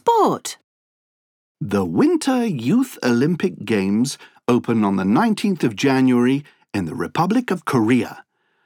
sport. The Winter Youth Olympic Games open on the 19th of January in the Republic of Korea.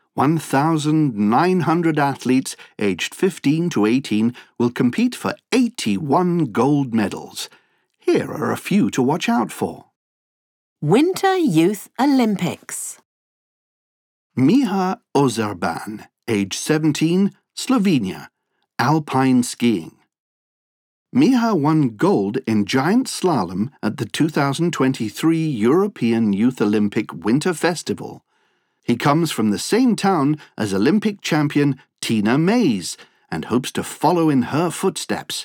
1,900 athletes aged 15 to 18 will compete for 81 gold medals. Here are a few to watch out for. Winter Youth Olympics. Miha Ozarban, age 17, Slovenia, alpine skiing. Miha won gold in giant slalom at the 2023 European Youth Olympic Winter Festival. He comes from the same town as Olympic champion Tina Mays and hopes to follow in her footsteps.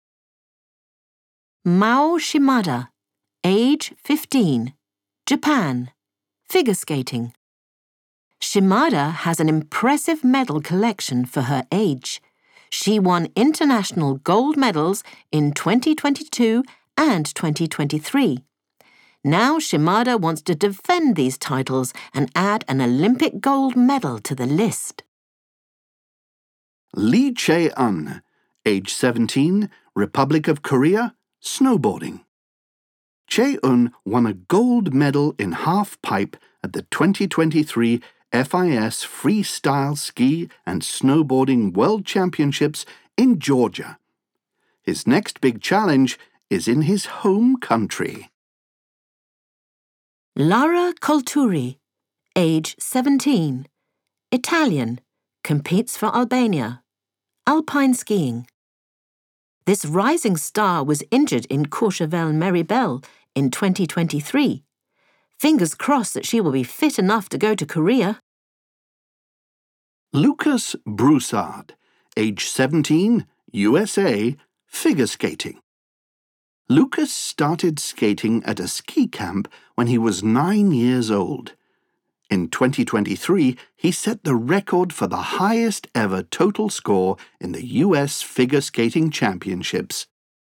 Mao Shimada, age 15, Japan, figure skating. Shimada has an impressive medal collection for her age. She won international gold medals in 2022 and 2023. Now Shimada wants to defend these titles and add an Olympic gold medal to the list. Lee Chae-un, age 17, Republic of Korea, snowboarding. Chae-un won a gold medal in half-pipe at the 2023 FIS Freestyle Ski and Snowboarding World Championships in Georgia. His next big challenge is in his home country. Lara Colturi, age 17, Italian, competes for Albania, alpine skiing. This rising star was injured in Courchevel-Méribel in 2023. Fingers crossed that she will be fit enough to go to Korea. Lucas Broussard, age 17, USA, figure skating. Lucas started skating at a ski camp when he was 9 years old. In 2023, he set the record for the highest ever total score in the US Figure Skating Championships.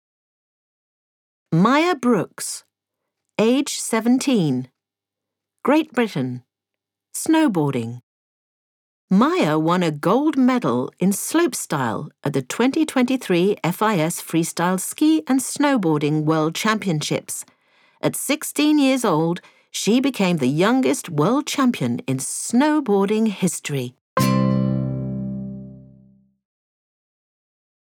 Maya Brooks, age 17, Great Britain, snowboarding. Maya won a gold medal in slopestyle at the 2023 FIS Freestyle Ski and Snowboarding World Championships. At 16 years old, she became the youngest world champion in snowboarding history.